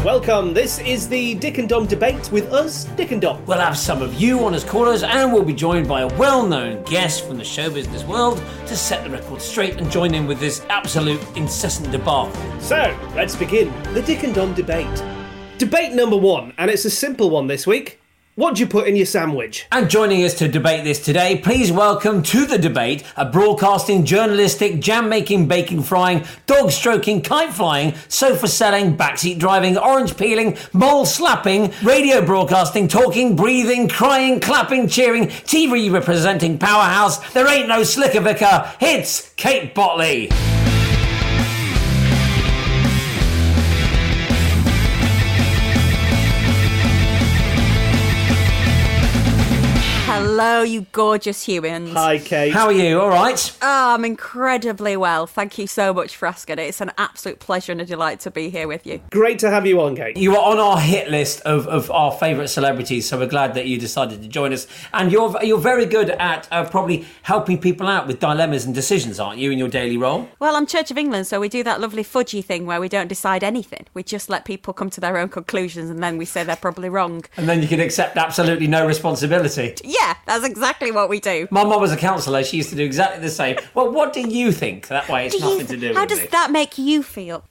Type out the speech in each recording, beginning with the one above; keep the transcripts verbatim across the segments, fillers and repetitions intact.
Welcome. This is the Dick and Dom debate with us, Dick and Dom. We'll have some of you on as callers, and we'll be joined by a well-known guest from the show business world to set the record straight and join in with this absolute incessant debacle. So, let's begin the Dick and Dom debate. Debate number one, and it's a simple one this week. What do you put in your sandwich? And joining us to debate this today, please welcome to the debate a broadcasting, journalistic, jam-making, bacon-frying, dog-stroking, kite-flying, sofa-selling, backseat driving, orange peeling, mole-slapping, radio broadcasting, talking, breathing, crying, clapping, cheering, T V representing powerhouse. There ain't no slicker vicar. It's Kate Botley. Hello, you gorgeous humans. Hi, Kate. How are you? All right? Oh, I'm incredibly well. Thank you so much for asking. It's an absolute pleasure and a delight to be here with you. Great to have you on, Kate. You are on our hit list of, of our favourite celebrities, so we're glad that you decided to join us. And you're you're very good at uh, probably helping people out with dilemmas and decisions, aren't you, in your daily role? Well, I'm Church of England, so we do that lovely fudgy thing where we don't decide anything. We just let people come to their own conclusions and then we say they're probably wrong. And then you can accept absolutely no responsibility. Yeah, that's exactly what we do. My mum was a counsellor. She used to do exactly the same. Well, what do you think? That way it's Do you nothing to th- do How with does me. that make you feel?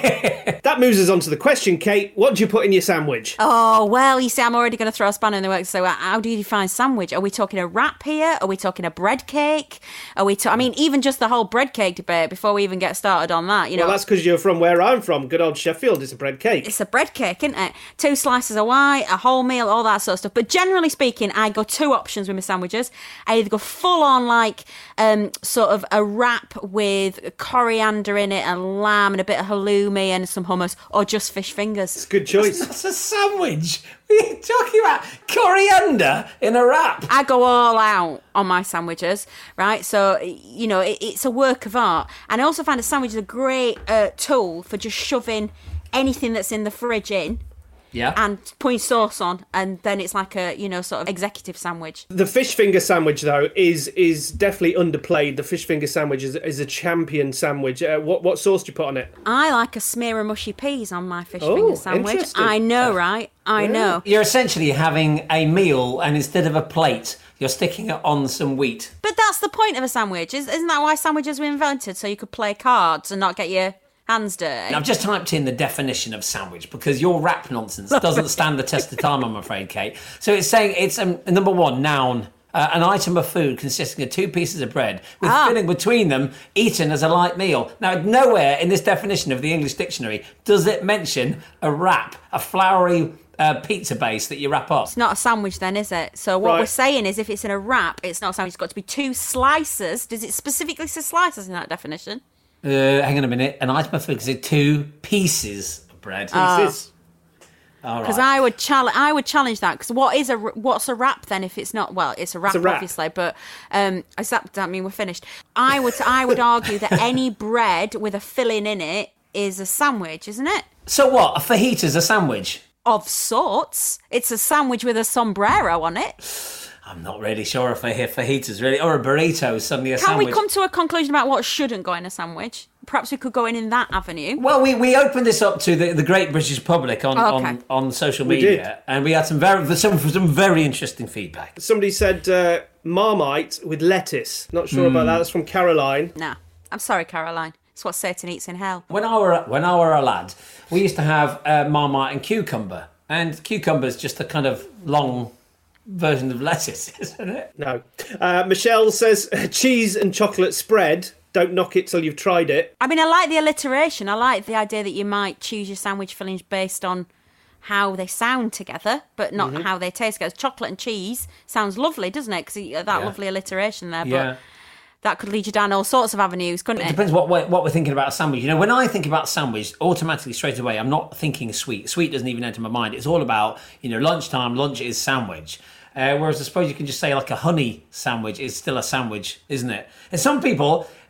That moves us on to the question, Kate. What do you put in your sandwich? Oh, well, you see, I'm already going to throw a spanner in the works. So uh, how do you define sandwich? Are we talking a wrap here? Are we talking a bread cake? Are we? Ta- I mean, even just the whole bread cake debate before we even get started on that, you know. Well, that's because you're from where I'm from. Good old Sheffield. It's a bread cake. It's a bread cake, isn't it? Two slices of white, a whole meal, all that sort of stuff. But generally speaking, I go two options with my sandwiches. I either go full on like um, sort of a wrap with coriander in it and lamb and a bit of halloumi and some hummus, or just fish fingers. It's a good choice. That's a sandwich. What are you talking about? Coriander in a wrap? I go all out on my sandwiches, right? So, you know, it, it's a work of art. And I also find a sandwich is a great uh, tool for just shoving anything that's in the fridge in. Yeah. And putting sauce on, and then it's like a, you know, sort of executive sandwich. The fish finger sandwich, though, is is definitely underplayed. The fish finger sandwich is, is a champion sandwich. Uh, what what sauce do you put on it? I like a smear of mushy peas on my fish Oh, finger sandwich. interesting. I know, right? I Yeah. know. You're essentially having a meal, and instead of a plate, you're sticking it on some wheat. But that's the point of a sandwich. Is- Isn't that why sandwiches were invented? So you could play cards and not get your hands dirty. I've just typed in the definition of sandwich because your rap nonsense doesn't stand the test of time, I'm afraid, Kate. So it's saying it's, um, number one, noun, uh, an item of food consisting of two pieces of bread with Ah. filling between them, eaten as a light meal. Now, nowhere in this definition of the English dictionary does it mention a wrap, a floury uh, pizza base that you wrap up. It's not a sandwich then, is it? So what Right. we're saying is if it's in a wrap, it's not a sandwich. It's got to be two slices. Does it specifically say slices in that definition? Uh, hang on a minute. An item of food consisting of two pieces of bread. Pieces. All right. Because I would challenge, I would challenge that. Because what is a what's a wrap then? If it's not, well, it's a wrap, a wrap. obviously. But um, is that, that mean we're finished? I would, I would argue that any bread with a filling in it is a sandwich, isn't it? So what? A fajita's a sandwich? Of sorts. It's a sandwich with a sombrero on it. I'm not really sure if I hear fajitas, really. Or a burrito is suddenly a Can sandwich. we come to a conclusion about what shouldn't go in a sandwich? Perhaps we could go in in that avenue. Well, we, we opened this up to the, the great British public on, Oh, okay. on, on social We media, did. and we had some very some, some very interesting feedback. Somebody said uh, Marmite with lettuce. Not sure about that. That's from Caroline. Nah, I'm sorry, Caroline. It's what Satan eats in hell. When I were when I were a lad, we used to have uh, Marmite and cucumber, and cucumber's just a kind of long version of lettuce, isn't it? No. Uh, Michelle says cheese and chocolate spread. Don't knock it till you've tried it. I mean, I like the alliteration. I like the idea that you might choose your sandwich fillings based on how they sound together, but not Mm-hmm. how they taste. Because chocolate and cheese sounds lovely, doesn't it? Because that Yeah. lovely alliteration there. But Yeah. that could lead you down all sorts of avenues, couldn't It it? depends what we're, what we're thinking about a sandwich. You know, when I think about sandwich, automatically straight away, I'm not thinking sweet. Sweet doesn't even enter my mind. It's all about, you know, lunchtime, lunch is sandwich. Uh, whereas I suppose you can just say like a honey sandwich is still a sandwich, isn't it? And some people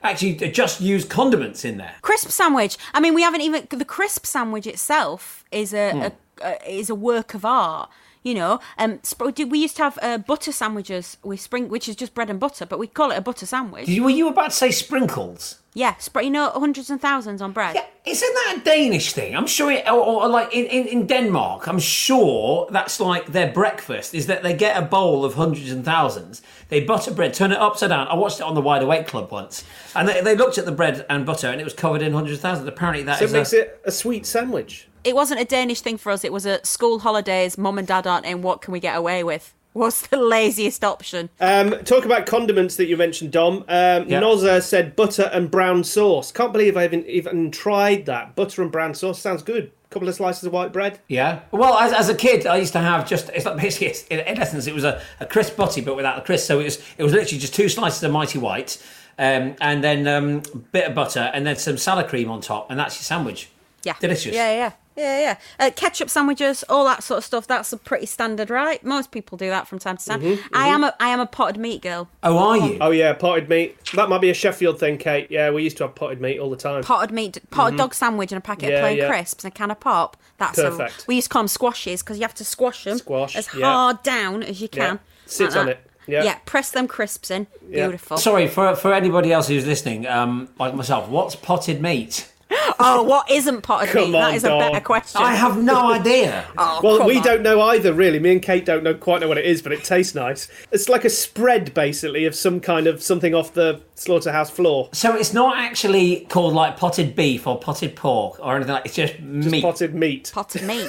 actually just use condiments in there. Crisp sandwich. I mean, we haven't even the crisp sandwich itself is a, Hmm. a, a is a work of art. You know, um, sp- we used to have uh, butter sandwiches with spring, which is just bread and butter, but we call it a butter sandwich. Did you, were you about to say sprinkles? Yeah, sp- you know, hundreds and thousands on bread. Yeah, isn't that a Danish thing? I'm sure it, or, or like in, in, in Denmark, I'm sure that's like their breakfast, is that they get a bowl of hundreds and thousands, they butter bread, turn it upside down. I watched it on the Wide Awake Club once, and they, they looked at the bread and butter, and it was covered in hundreds of thousands. Apparently that So is it makes a, it a sweet sandwich. It wasn't a Danish thing for us. It was a school holidays, mum and dad aren't in, what can we get away with? What's the laziest option? Um, talk about condiments that you mentioned, Dom. Um, Yeah. Nozza said butter and brown sauce. Can't believe I haven't even tried that. Butter and brown sauce sounds good. Couple of slices of white bread. Yeah. Well, as, as a kid, I used to have just, it's like basically, it's, in, in essence, it was a, a crisp butty, but without the crisp. So it was, it was literally just two slices of Mighty White, um, and then um, a bit of butter, and then some salad cream on top, and that's your sandwich. Yeah. Delicious. Yeah, yeah. Yeah, yeah. Uh, ketchup sandwiches, all that sort of stuff. That's a pretty standard, right? Most people do that from time to time. Mm-hmm, I am a, I am a potted meat girl. Oh, are you? Oh yeah, potted meat. That might be a Sheffield thing, Kate. Yeah, we used to have potted meat all the time. Potted meat, potted dog sandwich, and a packet Yeah, of plain yeah. crisps and a can of pop. That's Perfect. A, we used to call them squashes because you have to squash them Squash, as yeah. hard down as you Yeah. can. Sit like on that. it. Yeah. Yeah. Press them crisps in. Yeah. Beautiful. Sorry, for for anybody else who's listening, um, like myself, what's potted meat? Oh, what isn't potted Come meat? on, That is a dog. better question. I have no idea. Oh, Well, come we on. don't know either, really. Me and Kate don't know quite know what it is, but it tastes nice. It's like a spread, basically, of some kind of something off the slaughterhouse floor. So it's not actually called like potted beef or potted pork or anything like. It's just, Just meat, potted meat. Potted meat.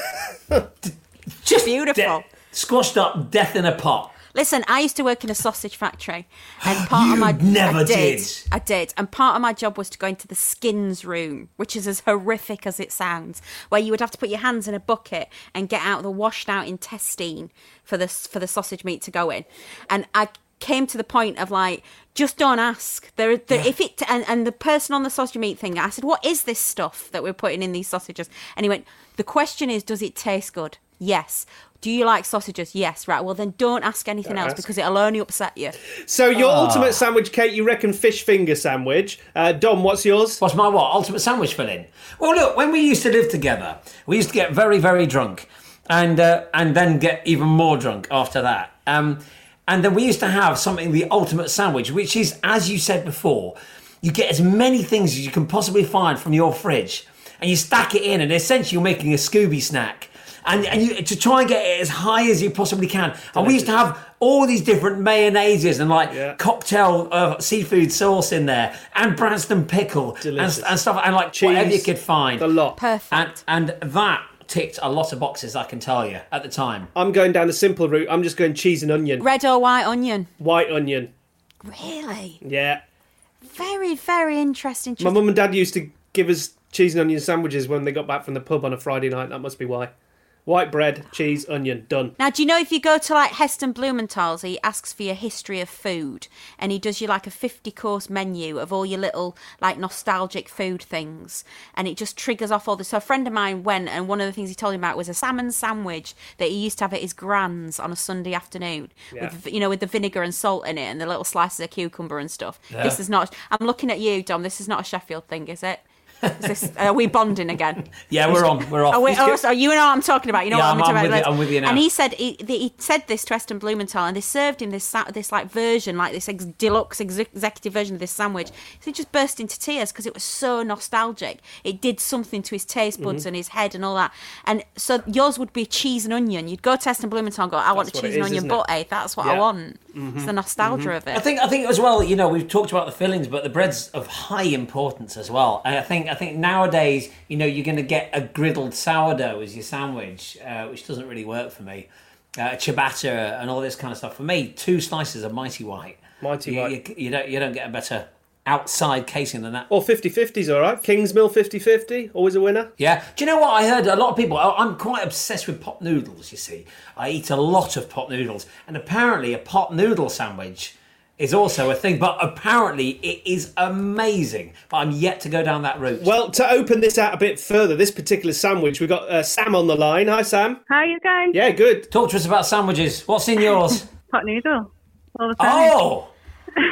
just Beautiful. de- squashed up, death in a pot. Listen, I used to work in a sausage factory, and part of my You never I did, did. I did, and part of my job was to go into the skins room, which is as horrific as it sounds, where you would have to put your hands in a bucket and get out the washed out intestine for the for the sausage meat to go in, and I came to the point of like, just don't ask. There, there Yeah. if it and, and the person on the sausage meat thing, I said, what is this stuff that we're putting in these sausages? And he went, the question is, does it taste good? Yes. Do you like sausages? Yes. Right. Well, then don't ask anything Don't else ask. because it'll only upset you. So your Ah. ultimate sandwich, Kate, you reckon fish finger sandwich. Uh, Dom, what's yours? What's my what? Ultimate sandwich filling? Well, look, when we used to live together, we used to get very, very drunk, and uh, and then get even more drunk after that. Um, and then we used to have something, the ultimate sandwich, which is, as you said before, you get as many things as you can possibly find from your fridge, and you stack it in, and essentially you're making a Scooby snack. And, and you, to try and get it as high as you possibly can. And we used to have all these different mayonnaises and like Yeah. cocktail uh, seafood sauce in there, and Branston pickle and, Delicious. and stuff, and like Cheese. whatever you could find. The lot. Perfect. And, and that ticked a lot of boxes, I can tell you, at the time. I'm going down the simple route. I'm just going cheese and onion. Red or white onion? White onion. Really? Yeah. Very, very interesting. My mum and dad used to give us cheese and onion sandwiches when they got back from the pub on a Friday night. That must be why. White bread, cheese, onion, done. Now, do you know if you go to like Heston Blumenthal's, he asks for your history of food, and he does you like a fifty course menu of all your little like nostalgic food things, and it just triggers off all this. So a friend of mine went, and one of the things he told me about was a salmon sandwich that he used to have at his gran's on a Sunday afternoon, Yeah. with you know with the vinegar and salt in it, and the little slices of cucumber and stuff. Yeah. This is not. I'm looking at you, Dom. This is not a Sheffield thing, is it? Is this, are we bonding again? Yeah, we're on. We're off. Oh, wait, oh, so you know what I'm talking about. You know Yeah, what I'm, I'm- talking I'm about. with you- I'm with you now. And he said he, he said this to Heston Blumenthal, and they served him this sa- this like version, like this ex- deluxe ex- executive version of this sandwich. So he just burst into tears because it was so nostalgic. It did something to his taste buds Mm-hmm. and his head and all that. And so yours would be cheese and onion. You'd go to Heston Blumenthal and go, I want a That's what cheese it and is, onion isn't it? butty. That's what Yeah. I want. It's the nostalgia of it. I think I think as well, you know, we've talked about the fillings, but the bread's of high importance as well. And I think I think nowadays, you know, you're going to get a griddled sourdough as your sandwich, uh, which doesn't really work for me. Uh, ciabatta and all this kind of stuff. For me, two slices of Mighty White. Mighty you, White. You, you don't you don't get a better outside casing than that. Or fifty fifty's all right. Kingsmill fifty fifty, always a winner. Yeah. Do you know what I heard? A lot of people. I- I'm quite obsessed with pot noodles. You see, I eat a lot of pot noodles, and apparently a pot noodle sandwich is also a thing. But apparently it is amazing. But I'm yet to go down that route. Well, to open this out a bit further, this particular sandwich, we've got uh, Sam on the line. Hi, Sam. How are you going? Yeah, good. Talk to us about sandwiches. What's in yours? Pot noodle. All the time. Oh,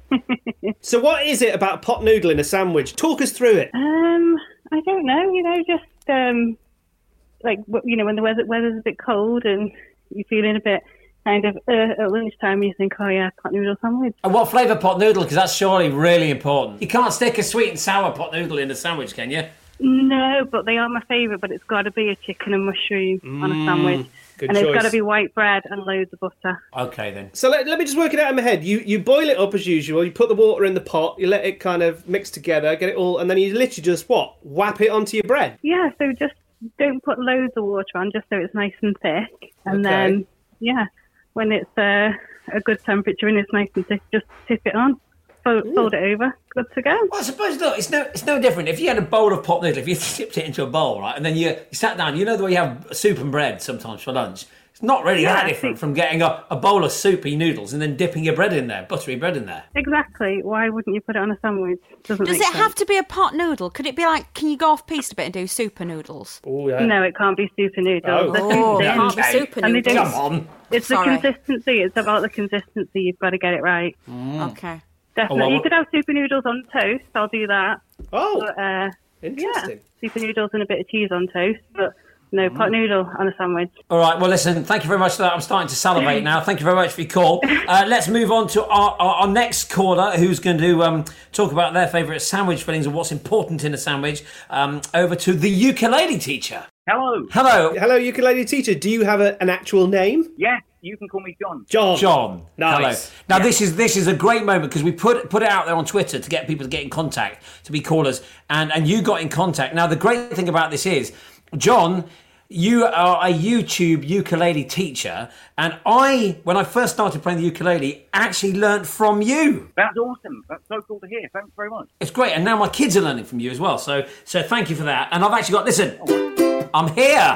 So what is it about pot noodle in a sandwich? Talk us through it. Um, I don't know. You know, just um, like you know, when the weather weather's a bit cold and you're feeling a bit kind of uh, at lunchtime, you think, oh yeah, pot noodle sandwich. And what flavour pot noodle? Because that's surely really important. You can't stick a sweet and sour pot noodle in a sandwich, can you? No, but they are my favourite. But it's got to be a chicken and mushroom mm, on a sandwich. Good and choice. It's got to be white bread and loads of butter. Okay, then. So let, let me just work it out in my head. You you boil it up as usual. You put the water in the pot. You let it kind of mix together, get it all, and then you literally just, what, whap it onto your bread? Yeah, so just don't put loads of water on, just so it's nice and thick. And Okay. then, yeah, when it's uh, a good temperature and it's nice and thick, just tip it on. Fold, fold it over. Good to go. Well, I suppose, look, it's no, it's no different. If you had a bowl of pot noodle, if you tipped it into a bowl, right, and then you, you sat down, you know the way you have soup and bread sometimes for lunch? It's not really Yeah, that I different think- from getting a, a bowl of soupy noodles and then dipping your bread in there, buttery bread in there. Exactly. Why wouldn't you put it on a sandwich? Doesn't Does make it sense. have to be a pot noodle? Could it be like, can you go off piste a bit and do super noodles? Oh, yeah. No, it can't be super noodles. Oh. They're Oh, too it thin. can't be Okay. super And they noodles. don't- Come on. It's Sorry. the consistency. It's about the consistency. You've got to get it right. Okay. Definitely. Oh, well, you could have super noodles on toast. I'll do that. Oh, But, uh, interesting. yeah, super noodles and a bit of cheese on toast. But no, pot noodle on a sandwich. All right, well, listen, thank you very much for that. I'm starting to salivate now. Thank you very much for your call. Uh, let's move on to our, our, our next caller, who's going to um, talk about their favourite sandwich fillings and what's important in a sandwich. Um, over to the ukulele teacher. Hello. Hello, Hello, ukulele teacher. Do you have a, an actual name? Yes, you can call me John. John. John. Nice. Hello. Now, this is this is a great moment because we put put it out there on Twitter to get people to get in contact, to be callers, and, and you got in contact. Now, the great thing about this is, John, you are a YouTube ukulele teacher, and I, when I first started playing the ukulele, actually learnt from you. That's awesome. That's so cool to hear. Thanks very much. It's great, and now my kids are learning from you as well. So, so thank you for that. And I've actually got listen, I'm here,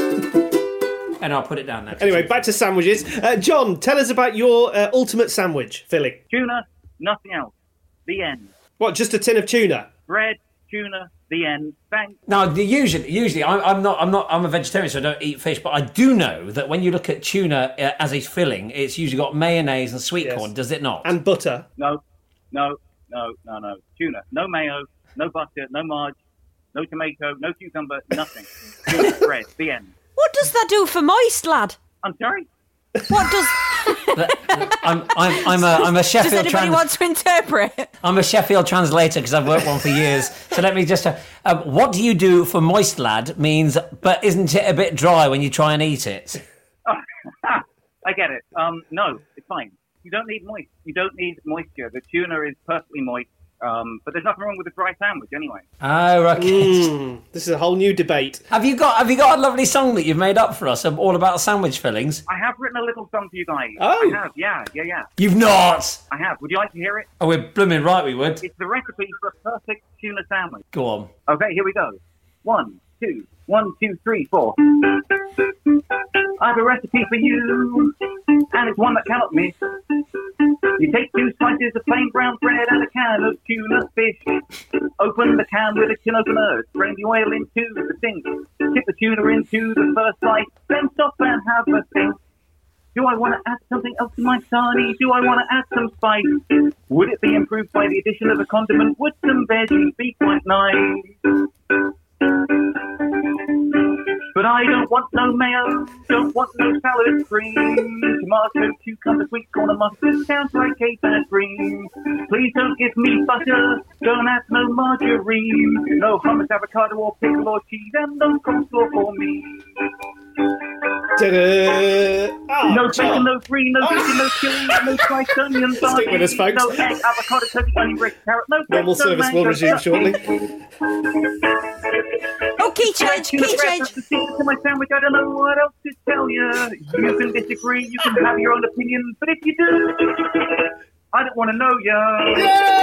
and I'll put it down there. Anyway, back to sandwiches. Uh, John, tell us about your uh, ultimate sandwich filling. Tuna, nothing else. The end. What, just a tin of tuna? Bread, tuna, the end. Thanks. Now, the usually, usually, I'm, I'm not, I'm not, I'm a vegetarian, so I don't eat fish. But I do know that when you look at tuna uh, as a filling, it's usually got mayonnaise and sweet Yes. corn, does it not? And butter. No, no, no, no, no. Tuna. No mayo, no butter, no marge, no tomato, no cucumber, nothing. Tuna, bread, the end. What does that do for moist, lad? I'm sorry? What does... I'm, I'm, I'm a, I'm a Does Sheffield, anybody trans- want to interpret? I'm a Sheffield translator because I've worked one for years. So let me just, uh, uh, what do you do for moist, lad? Means, but isn't it a bit dry when you try and eat it? Oh, I get it. Um, no, it's fine. You don't need moist. You don't need moisture. The tuna is perfectly moist. Um, but there's nothing wrong with a dry sandwich anyway. Oh, okay. Mm, this is a whole new debate. Have you got, have you got a lovely song that you've made up for us, um, all about sandwich fillings? I have written a little song for you guys. Oh. I have, yeah, yeah, yeah. You've not. I have. Would you like to hear it? Oh, we're blooming right, we would. It's the recipe for a perfect tuna sandwich. Go on. Okay, here we go. One, two, one, two, three, four. I have a recipe for you, and it's one that cannot miss. You take two slices of plain brown bread and a can of tuna fish. Open the can with a tin opener, drain the oil into the sink. Tip the tuna into the first slice, then stop and have a think. Do I want to add something else to my sarnie? Do I want to add some spice? Would it be improved by the addition of a condiment? Would some veggies be quite nice? But I don't want no mayo, don't want no salad cream. Tomato, cucumber, sweet corn and mustard sounds like a bad dream. Please don't give me butter, don't add no margarine. No hummus, avocado or pickle or cheese, and no coleslaw for me. Ta-da! Oh, No John. bacon, no brie, no bacon, no chili, no sliced onions, Stick with us, folks. no egg, avocado, turkey, onion, brick, carrot, no Normal pesto, service will mango, resume shortly. Oh, key change, Tuna key bread, change. that's the secret to my sandwich. I don't know what else to tell you. You can disagree, you can have your own opinion, but if you do, I don't want to know you.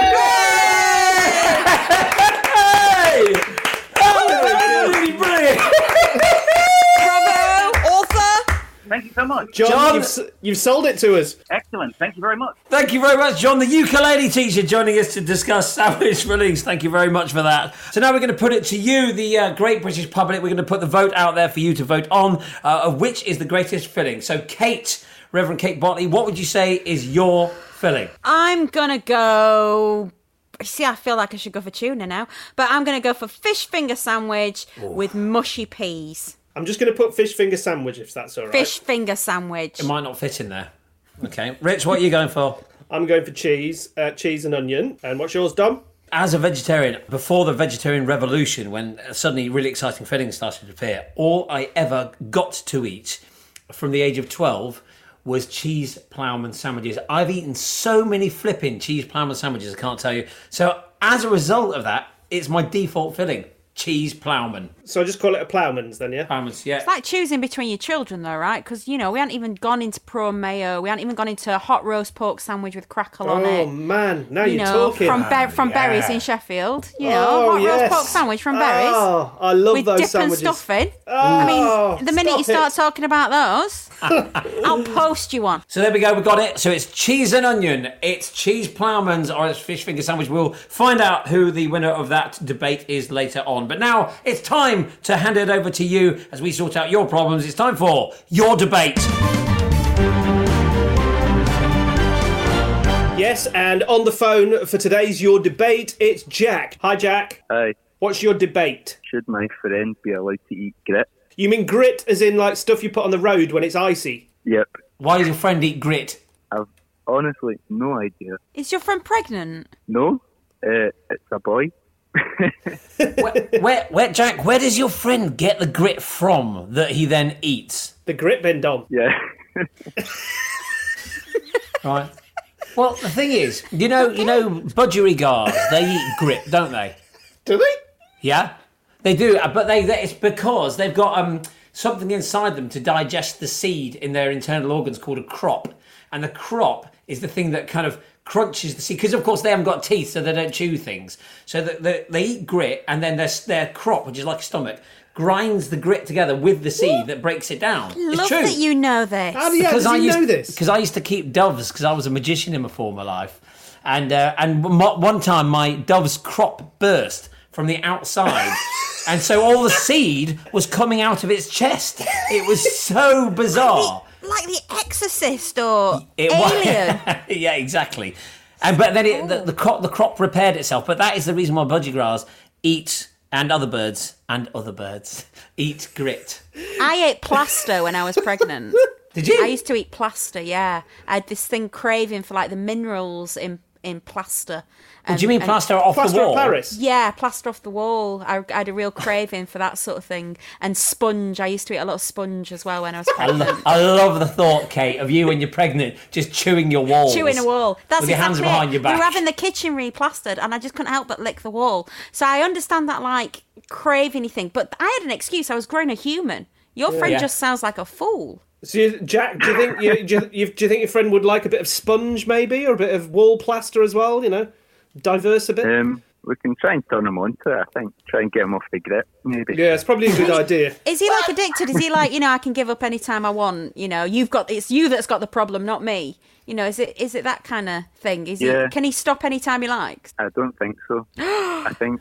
Hey! Oh, that's really brilliant. Bravo, author. Thank you so so much. John, John- You've, s- you've sold it to us. Excellent. Thank you very much. Thank you very much, John, the ukulele teacher, joining us to discuss sandwich fillings. Thank you very much for that. So now we're going to put it to you, the uh, great British public. We're going to put the vote out there for you to vote on, uh, of which is the greatest filling. So, Kate, Reverend Kate Botley, what would you say is your filling? I'm gonna go. See, I feel like I should go for tuna now, but I'm gonna go for fish finger sandwich with mushy peas. I'm just going to put fish finger sandwich, if that's all right. Fish finger sandwich. It might not fit in there. Okay. Rich, what are you going for? I'm going for cheese, uh, cheese and onion. And what's yours, Dom? As a vegetarian, before the vegetarian revolution, when suddenly really exciting fillings started to appear, all I ever got to eat from the age of twelve was cheese ploughman sandwiches. I've eaten so many flipping cheese ploughman sandwiches, I can't tell you. So as a result of that, it's my default filling. Cheese ploughman. So I just call it a ploughman's then, yeah? Ploughman's, yeah. It's like choosing between your children, though, right? Because, you know, we haven't even gone into prawn mayo. We haven't even gone into a hot roast pork sandwich with crackle on Oh, it. man. Now You you're know, talking. from Ber- from yeah. Berries in Sheffield. You know, Oh, hot yes. roast pork sandwich from Berries. Oh, I love with those dip sandwiches. and stuffing. Oh, I mean, the minute you stop start it. talking about those, I'll post you one. So there we go, we got it. So it's cheese and onion, it's cheese ploughman's, or it's fish finger sandwich. We'll find out who the winner of that debate is later on. But now it's time to hand it over to you as we sort out your problems. It's time for your debate. Yes, and on the phone for today's Your Debate, it's Jack. Hi, Jack. Aye. What's your debate? Should my friend be allowed to eat grit? You mean grit as in like stuff you put on the road when it's icy? Yep. Why does your friend eat grit? I've honestly no idea. Is your friend pregnant? No, uh, it's a boy. where, where, where, Jack, where does your friend get the grit from that he then eats? The grit bin, Dom. Yeah. Right. Well, the thing is, you know, you know, budgerigars, they eat grit, don't they? Do they? Yeah, they do. But they, they it's because they've got um something inside them to digest the seed in their internal organs called a crop, and the crop is the thing that kind of crunches the seed, because of course they haven't got teeth, so they don't chew things. So the, the, they eat grit, and then their their crop, which is like a stomach, grinds the grit together with the seed that breaks it down. Love it's true. that you know this. How do you, how does I he used, know this? Because I used to keep doves, because I was a magician in my former life, and uh, and mo- one time my dove's crop burst from the outside. And so all the seed was coming out of its chest. It was so bizarre. Like the Exorcist or It wa- Alien. Yeah, exactly. And but then it, the, the crop the crop repaired itself. But that is the reason why budgerigars eat, and other birds and other birds eat grit. I ate plaster when I was pregnant. Did you? I used to eat plaster, yeah. I had this thing craving for like the minerals in in plaster. Do you mean And- plaster off Plaster the of wall? Paris. Yeah, plaster off the wall. I, I had a real craving for that sort of thing. And sponge. I used to eat a lot of sponge as well when I was I, pregnant. lo- I love the thought, Kate, of you when you're pregnant just chewing your walls. Chewing a wall. That's With your hands exactly behind it. your back. We were having the kitchen replastered, and I just couldn't help but lick the wall. So I understand that like craving thing, but I had an excuse. I was growing a human. Your friend Yeah. just sounds like a fool. So, you, Jack, do you think you, do, you, you, do you think your friend would like a bit of sponge, maybe, or a bit of wall plaster as well? You know, diverse a bit. Um, we can try and turn him on to it, I think. Try and get him off the grit, maybe. Yeah, it's probably a good idea. Is he like addicted? Is he like, you know, I can give up any time I want? You know, you've got it's you that's got the problem, not me. You know, is it is it that kind of thing? Is Yeah. he? Can he stop any time he likes? I don't think so. I think...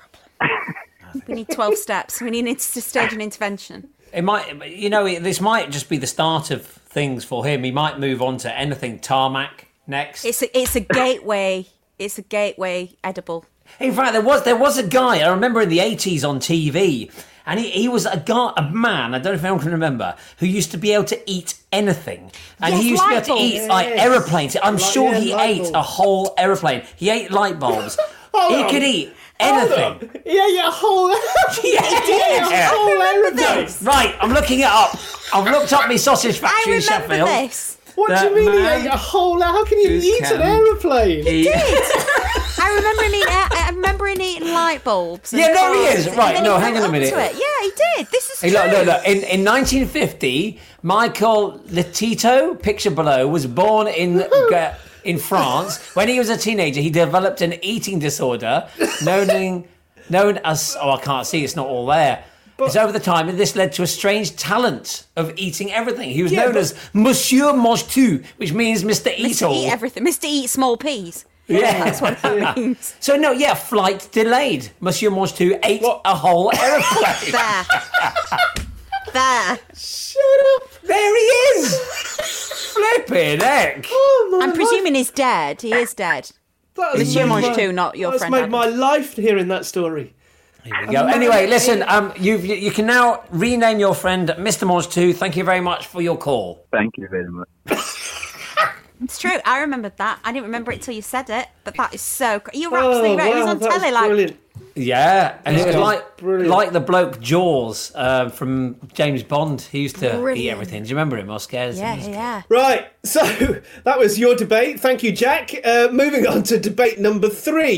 We need twelve steps. We need to stage an intervention. It might, you know, it- this might just be the start of things for him. He might move on to anything tarmac next. It's a, it's a gateway. It's a gateway edible. In fact, there was there was a guy I remember in the eighties on T V, and he, he was a guy, a man. I don't know if anyone can remember, who used to be able to eat anything, and Yes, he used to be light able to eat bulbs. like Yes. aeroplanes. I'm Like, sure yeah, he light ate bulbs. a whole aeroplane. He ate light bulbs. Hold he on. could eat Hold anything. on. Yeah, yeah, a whole, Yeah. a whole aeroplane. Right, I'm looking it up. I've looked up my sausage I factory in remember Sheffield. this. What do That you mean man he ate a whole? How can you who eat an can aeroplane? He- I remember him eating. I remember him eating light bulbs. and Yeah, there he cars, is. and Right, then no, he hang went on a up minute. to it. Yeah, he did. This is Hey, true. look, look, look. In, in nineteen fifty, Michael Letito, picture below, was born in uh, in France. When he was a teenager, he developed an eating disorder known, known as... Oh, I can't see. It's not all there. It's over the time, and this led to a strange talent of eating everything. He was Yeah, known but- as Monsieur Mange Tout, which means Mister Eat Mister All. Eat everything. Mister Eat small peas. Yeah. That's what that means. So no, yeah, flight delayed. Monsieur Mange Tout ate What? a whole aeroplane. There. There. Shut up. There he is. Flipping heck. Oh, my I'm life. presuming he's dead. He is dead. That has Monsieur made Mange my- Tout, not your that's friend made Adam. my life hearing that story. Here we go. Anyway, listen, um, you've, you you can now rename your friend Mister Mange Tout. Thank you very much for your call. Thank you very much. It's true. I remembered that. I didn't remember it till you said it, but that is so. Cr- You're Oh, absolutely right. He was wow, on that was telly, like brilliant. Yeah, and it was That's like brilliant. like the bloke Jaws uh, from James Bond. He used to eat Brilliant. everything. Do you remember him, Oscar? yeah, yeah. Right, so that was your debate. Thank you, Jack. Uh, moving on to debate number three.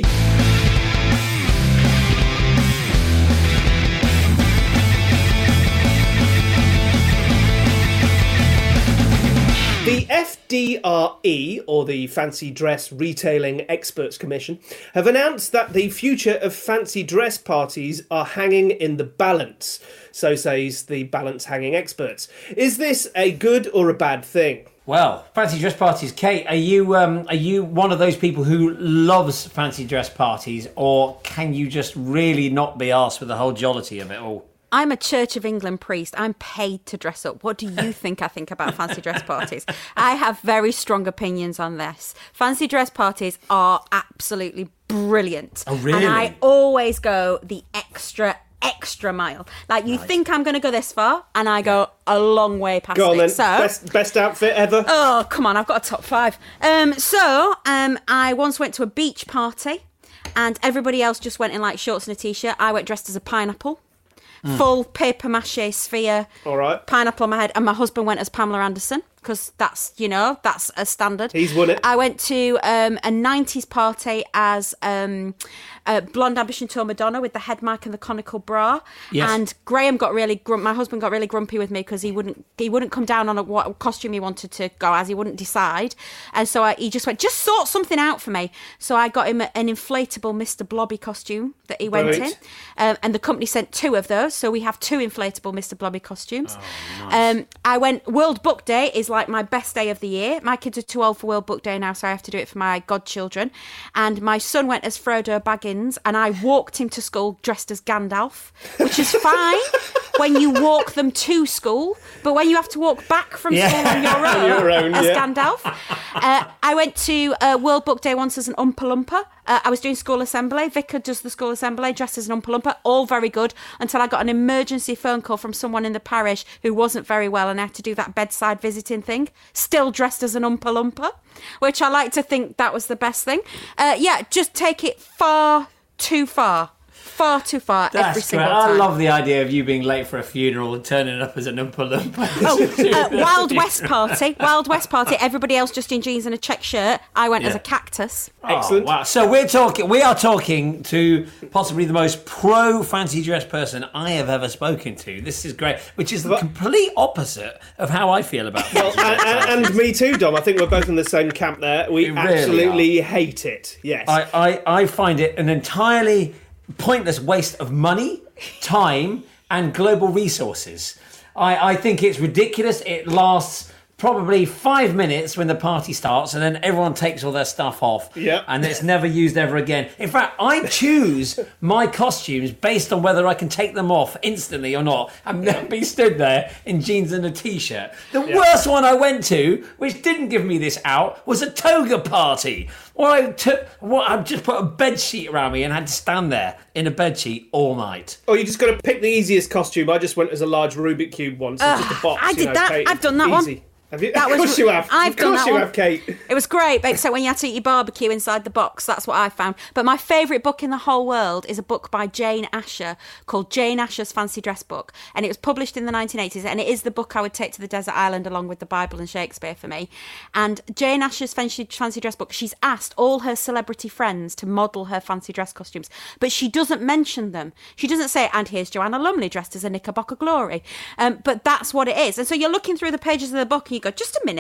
The F D R E, or the Fancy Dress Retailing Experts Commission, have announced that the future of fancy dress parties are hanging in the balance. So says the balance hanging experts. Is this a good or a bad thing? Well, fancy dress parties. Kate, are you um, are you one of those people who loves fancy dress parties, or can you just really not be arsed with the whole jollity of it all? I'm a Church of England priest. I'm paid to dress up. What do you think I think about fancy dress parties? I have very strong opinions on this. Fancy dress parties are absolutely brilliant. Oh, really? And I always go the extra, extra mile. Like, you think I'm going to go this far, and I go a long way past Go on it. then. So, Best, best outfit ever? oh, come on, I've got a top five. Um, so, um, I once went to a beach party, and everybody else just went in like shorts and a t-shirt. I went dressed as a pineapple. Full paper mache sphere, All right. pineapple on my head, and my husband went as Pamela Anderson because that's, you know, that's a standard. He's won it. I went to um, a nineties party as um, uh, Blonde Ambition Tour Madonna with the head mic and the conical bra. Yes. And Graham got really grump. My husband got really grumpy with me because he wouldn't he wouldn't come down on a, what costume he wanted to go as. He wouldn't decide, and so I, he just went, just sort something out for me. So I got him an inflatable Mister Blobby costume that he went Brilliant. in, um, and the company sent two of those. So we have two inflatable Mister Blobby costumes. um, I went, World Book Day is like my best day of the year. My kids are too old for World Book Day now, so I have to do it for my godchildren. And my son went as Frodo Baggins, and I walked him to school dressed as Gandalf, which is fine when you walk them to school, but when you have to walk back from Yeah. school on your own, your own, as yeah. Gandalf. Uh, I went to uh, World Book Day once as an Oompa Loompa. Uh, I was doing school assembly. Vicar does the school assembly, dressed as an Oompa Loompa. All very good, until I got an emergency phone call from someone in the parish who wasn't very well, and I had to do that bedside visiting thing, still dressed as an Oompa Loompa, which I like to think that was the best thing. Uh, yeah, just take it far too far. Far too far every That's great. single I time. love the idea of you being late for a funeral and turning up as an Oompa Loompa. Oh, uh, Wild West party. Wild West party. Everybody else just in jeans and a check shirt. I went as Yeah. a cactus. Excellent. Oh, wow. So we're talking. We are talking to possibly the most pro fancy dress person I have ever spoken to. This is great, which is the complete opposite of how I feel about Well, fancy dress and, and, and me too, Dom. I think we're both in the same camp there. We, We really absolutely hate it. Yes. I, I, I find it an entirely pointless waste of money, time, and global resources. I, I think it's ridiculous. It lasts probably five minutes when the party starts, and then everyone takes all their stuff off. Yep. And it's never used ever again. In fact, I choose my costumes based on whether I can take them off instantly or not. I'm never be stood there in jeans and a t-shirt. The worst one I went to, which didn't give me this out, was a toga party. Or I took, well, I just put a bed sheet around me and had to stand there in a bed sheet all night. Oh, you just got to pick the easiest costume. I just went as a large Rubik cube once. It's just a box. I you did know, that. Kate. I've done that one. Easy. Have you? That of was- course you have. I've of done course that you one. have, Kate. It was great, except when you had to eat your barbecue inside the box. That's what I found. But my favourite book in the whole world is a book by Jane Asher called Jane Asher's Fancy Dress Book. And it was published in the nineteen eighties. And it is the book I would take to the desert island along with the Bible and Shakespeare for me. And Jane Asher's Fancy, fancy Dress Book, she's asked all her celebrity friends to model her fancy dress costumes. But she doesn't mention them. She doesn't say, and here's Joanna Lumley dressed as a Knickerbocker Glory. Um, but that's what it is. And so you're looking through the pages of the book and you go, just a minute.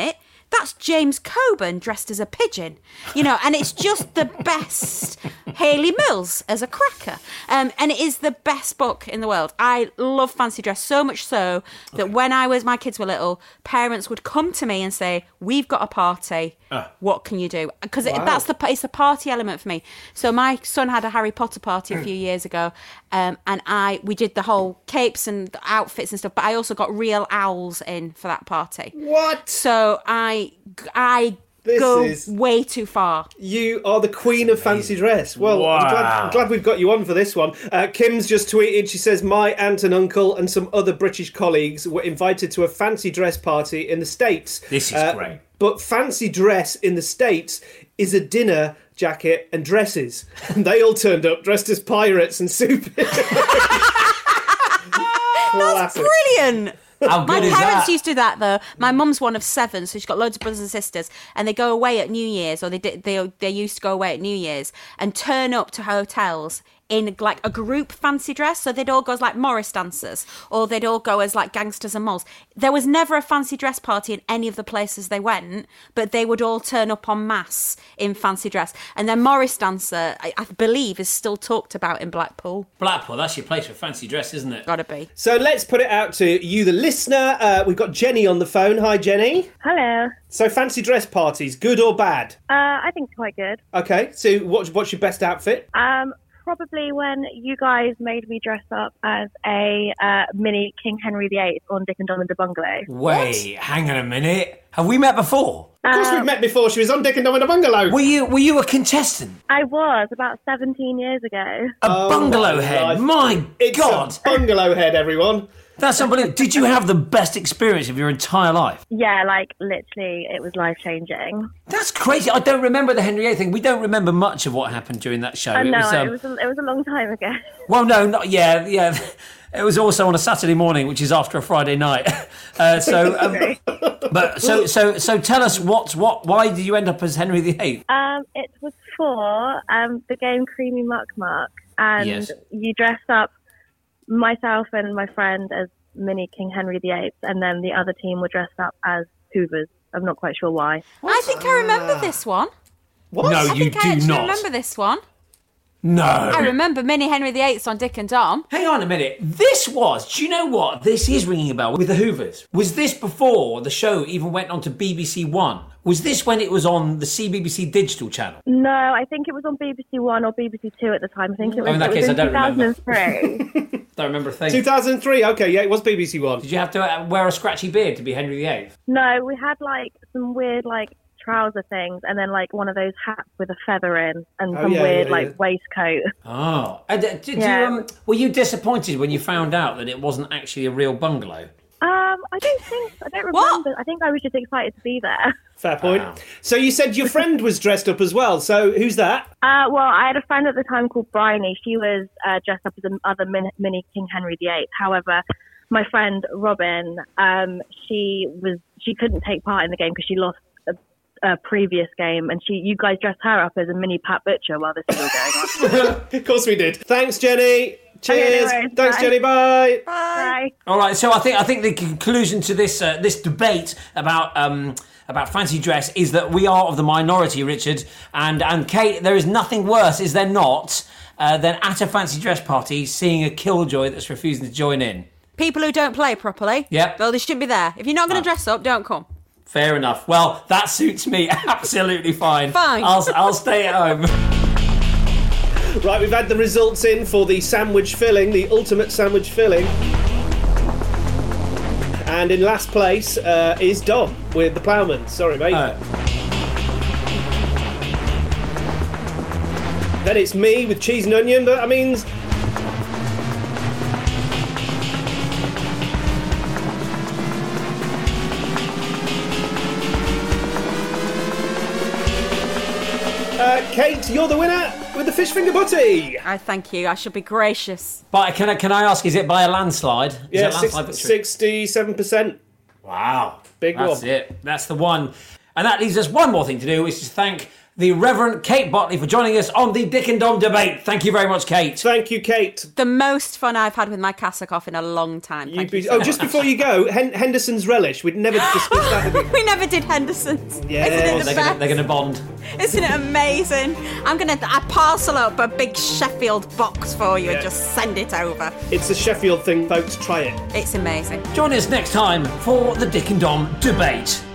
that's James Coburn dressed as a pigeon, you know, and it's just the best Hayley Mills as a cracker. Um, and it is the best book in the world. I love fancy dress so much so that okay. when I was, my kids were little, parents would come to me and say, we've got a party. Uh, what can you do? Because wow. that's the it's the party element for me. So my son had a Harry Potter party a few years ago, um, and I we did the whole capes and outfits and stuff. But I also got real owls in for that party. What? So I I this go is... way too far. You are the queen of fancy dress. Well, wow. I'm, glad, I'm glad we've got you on for this one. Uh, Kim's just tweeted. She says my aunt and uncle and some other British colleagues were invited to a fancy dress party in the States. This is uh, great. But fancy dress in the States is a dinner jacket and dresses. And they all turned up dressed as pirates and super. That's brilliant. How good My is parents that? used to do that though. My mum's one of seven, so she's got loads of brothers and sisters, and they go away at New Year's, or they did, they they used to go away at New Year's and turn up to hotels in like a group fancy dress. So they'd all go as like Morris dancers, or they'd all go as like gangsters and moles. There was never a fancy dress party in any of the places they went, but they would all turn up en masse in fancy dress. And then Morris dancer, I, I believe, is still talked about in Blackpool. Blackpool, that's your place for fancy dress, isn't it? Gotta be. So let's put it out to you, the listener. Uh, we've got Jenny on the phone. Hi, Jenny. Hello. So fancy dress parties, good or bad? Uh, I think quite good. Okay, so what, what's your best outfit? Um, probably when you guys made me dress up as a uh, mini King Henry the Eighth on Dick and Dom and the Bungalow. Wait, what? Hang on a minute. Have we met before? Of course um, we've met before. She was on Dick and Dom and the Bungalow. Were you Were you a contestant? I was, about seventeen years ago. A oh, bungalow head? Life. My it's God. A bungalow head, everyone. That's unbelievable. Did you have the best experience of your entire life? Yeah, like, literally, it was life-changing. That's crazy. I don't remember the Henry the Eighth thing. We don't remember much of what happened during that show. I know, it was, um... it, was a, it was a long time ago. Well, no, not, yeah, yeah. It was also on a Saturday morning, which is after a Friday night. Uh, so, um, but so, so, so, tell us what, what, why did you end up as Henry the Eighth? Um, it was for um the game Creamy Muck Muck, and yes. you dressed up myself and my friend as mini King Henry the Eighth, and then the other team were dressed up as Hoovers. I'm not quite sure why. I think I remember this one. What? No, I you think do I actually not. remember this one. No. I remember Mini Henry the Eighth on Dick and Dom. Hang on a minute. This was, do you know what? This is ringing a bell with the Hoovers. Was this before the show even went on to B B C One? Was this when it was on the C B B C digital channel? No, I think it was on B B C One or B B C Two at the time. I think it was, oh, in that it case, was in I don't two thousand three. Remember. Don't remember a thing. two thousand three, okay, yeah, it was B B C One. Did you have to uh, wear a scratchy beard to be Henry the Eighth? No, we had like some weird like trouser things, and then like one of those hats with a feather in, and oh, some yeah, weird yeah, like yeah. waistcoat. Oh, and, uh, did yeah. you? Um, were you disappointed when you found out that it wasn't actually a real bungalow? Um, I don't think. I don't remember. What? I think I was just excited to be there. Fair point. Wow. So you said your friend was dressed up as well. So who's that? Uh, well, I had a friend at the time called Bryony. She was uh, dressed up as another mini, mini King Henry the Eighth. However, my friend Robin, um, she was she couldn't take part in the game because she lost a previous game, and she you guys dressed her up as a mini Pat Butcher while this was all going on. Of course we did. Thanks, Jenny. Cheers. Okay, no worries. Thanks, Bye. Jenny. Bye. Bye. Bye. All right. So I think I think the conclusion to this uh, this debate about um, about fancy dress is that we are of the minority, Richard and and Kate. There is nothing worse, is there not, uh, than at a fancy dress party seeing a killjoy that's refusing to join in. People who don't play properly. Yep. Well, they shouldn't be there. If you're not going to Oh. dress up, don't come. Fair enough. Well, that suits me absolutely fine. Fine. I'll I'll stay at home. Right, we've had the results in for the sandwich filling, the ultimate sandwich filling. And in last place uh, is Dom with the Ploughman. Sorry, mate. Uh, Then it's me with cheese and onion, but that means... Uh, Kate, you're the winner with the fish finger butty. I thank you. I shall be gracious. but can I can I ask? Is it by a landslide? Is Yeah, it a landslide victory? sixty-seven percent. Wow, Big That's one. it. That's the one. And that leaves us one more thing to do, which is thank the Reverend Kate Botley, for joining us on the Dick and Dom debate. Thank you very much, Kate. Thank you, Kate. The most fun I've had with my cassock off in a long time. Thank You you be- so oh, just much. before you go, Hen- Henderson's Relish. We'd never discussed that. Have we? We never did Henderson's. Yes. Isn't it the They're best? gonna, they're gonna bond. Isn't it amazing? I'm going to I parcel up a big Sheffield box for you Yeah. and just send it over. It's a Sheffield thing, folks. Try it. It's amazing. Join us next time for the Dick and Dom debate.